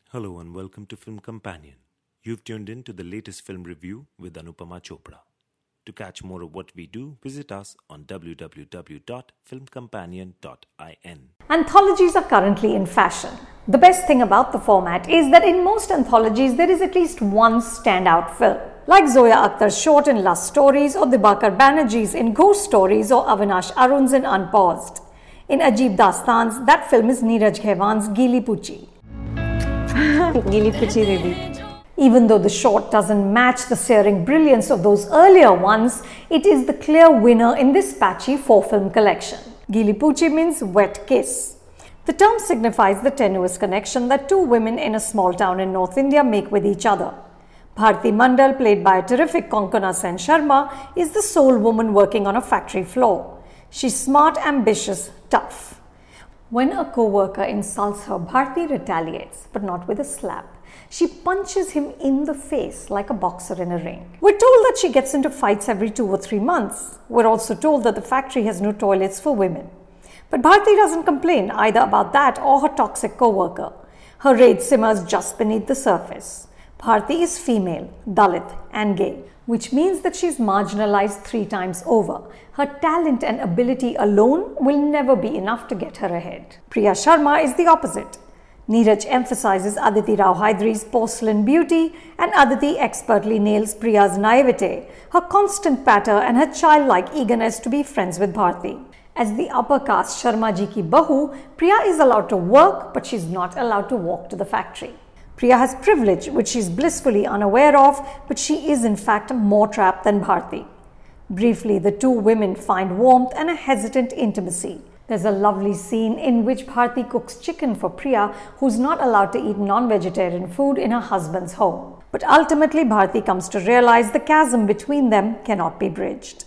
Hello and welcome to Film Companion. You've tuned in to the latest film review with Anupama Chopra. To catch more of what we do, visit us on www.filmcompanion.in. Anthologies are currently in fashion. The best thing about the format is that in most anthologies there is at least one standout film. Like Zoya Akhtar's short in Lust Stories or Dibakar Banerjee's in Ghost Stories or Avinash Arun's in Unpaused. In Ajeeb Dastans, that film is Neeraj Khaiwan's Geeli Puchi. Even though the short doesn't match the searing brilliance of those earlier ones, it is the clear winner in this patchy 4-film collection. Geeli Puchi means wet kiss. The term signifies the tenuous connection that two women in a small town in North India make with each other. Bharti Mandal, played by a terrific Konkona Sen Sharma, is the sole woman working on a factory floor. She's smart, ambitious, tough. When a co-worker insults her, Bharti retaliates, but not with a slap. She punches him in the face like a boxer in a ring. We're told that she gets into fights every 2 or 3 months. We're also told that the factory has no toilets for women. But Bharti doesn't complain either about that or her toxic co-worker. Her rage simmers just beneath the surface. Bharti is female, Dalit and gay, which means that she's marginalized 3 times over. Her talent and ability alone will never be enough to get her ahead. Priya Sharma is the opposite. Neeraj emphasizes Aditi Rao Hydari's porcelain beauty and Aditi expertly nails Priya's naivete, her constant patter and her childlike eagerness to be friends with Bharti. As the upper caste Sharma ji ki bahu, Priya is allowed to work, but she's not allowed to walk to the factory. Priya has privilege which she is blissfully unaware of, but she is in fact more trapped than Bharti. Briefly, the two women find warmth and a hesitant intimacy. There's a lovely scene in which Bharti cooks chicken for Priya, who's not allowed to eat non-vegetarian food in her husband's home. But ultimately, Bharti comes to realize the chasm between them cannot be bridged.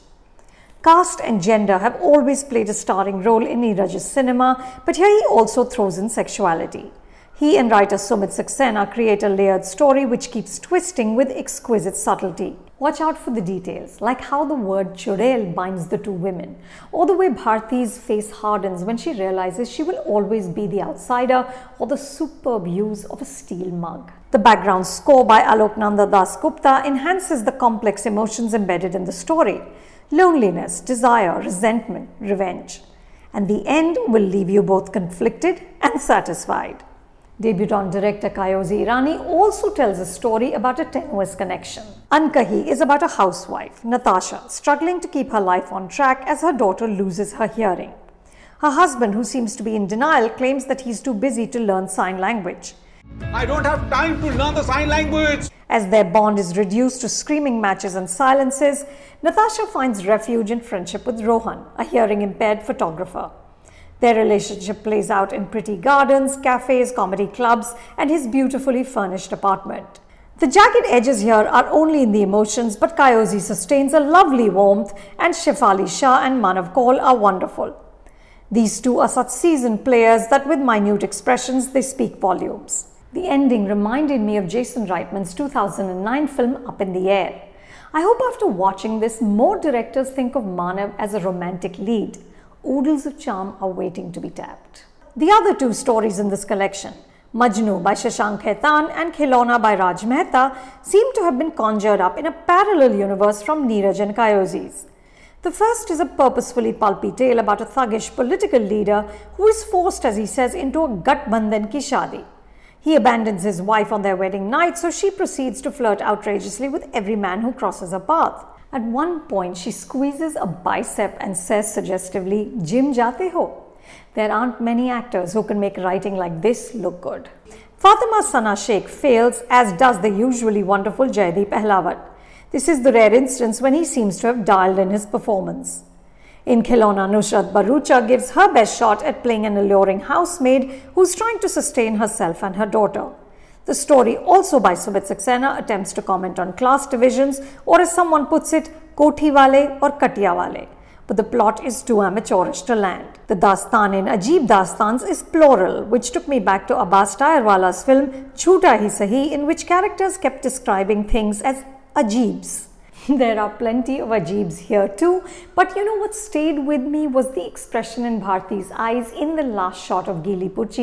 Caste and gender have always played a starring role in Neeraj's cinema, but here he also throws in sexuality. He and writer Sumit Saxena create a layered story which keeps twisting with exquisite subtlety. Watch out for the details, like how the word chudel binds the two women, or the way Bharti's face hardens when she realizes she will always be the outsider, or the superb use of a steel mug. The background score by Alok Nanda Das Gupta enhances the complex emotions embedded in the story: loneliness, desire, resentment, revenge. And the end will leave you both conflicted and satisfied. Debutant director Kayozi Irani also tells a story about a tenuous connection. Ankahi is about a housewife, Natasha, struggling to keep her life on track as her daughter loses her hearing. Her husband, who seems to be in denial, claims that he's too busy to learn sign language. I don't have time to learn the sign language. As their bond is reduced to screaming matches and silences, Natasha finds refuge in friendship with Rohan, a hearing-impaired photographer. Their relationship plays out in pretty gardens, cafes, comedy clubs, and his beautifully furnished apartment. The jagged edges here are only in the emotions, but Kayozi sustains a lovely warmth, and Shefali Shah and Manav Kaul are wonderful. These two are such seasoned players that with minute expressions they speak volumes. The ending reminded me of Jason Reitman's 2009 film Up in the Air. I hope after watching this, more directors think of Manav as a romantic lead. Oodles of charm are waiting to be tapped. The other two stories in this collection, Majnu by Shashank Khaitan and Khilona by Raj Mehta, seem to have been conjured up in a parallel universe from Neeraj and Kayozi's. The first is a purposefully pulpy tale about a thuggish political leader who is forced, as he says, into a Gathbandhan ki shadi. He abandons his wife on their wedding night, so she proceeds to flirt outrageously with every man who crosses her path. At one point, she squeezes a bicep and says suggestively, "Gym jate ho?" There aren't many actors who can make writing like this look good. Fatima Sana Sheikh fails, as does the usually wonderful Jaideep Ahlawat. This is the rare instance when he seems to have dialed in his performance. In Khilona, Nusrat Bharucha gives her best shot at playing an alluring housemaid who's trying to sustain herself and her daughter. The story, also by Sumit Saxena, attempts to comment on class divisions, or as someone puts it, Kothi wale or Katiya wale. But the plot is too amateurish to land. The Dastan in Ajeeb Dastans is plural, which took me back to Abbas Tayarwala's film Chhoota Hi Sahi, in which characters kept describing things as Ajeebs. There are plenty of Ajeebs here too, but you know what stayed with me was the expression in Bharti's eyes in the last shot of Geeli Puchi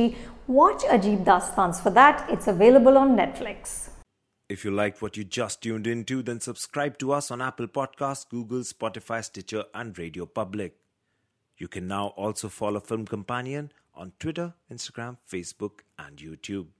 Watch Ajeeb Dastans for that. It's available on Netflix. If you liked what you just tuned into, then subscribe to us on Apple Podcasts, Google, Spotify, Stitcher, and Radio Public. You can now also follow Film Companion on Twitter, Instagram, Facebook, and YouTube.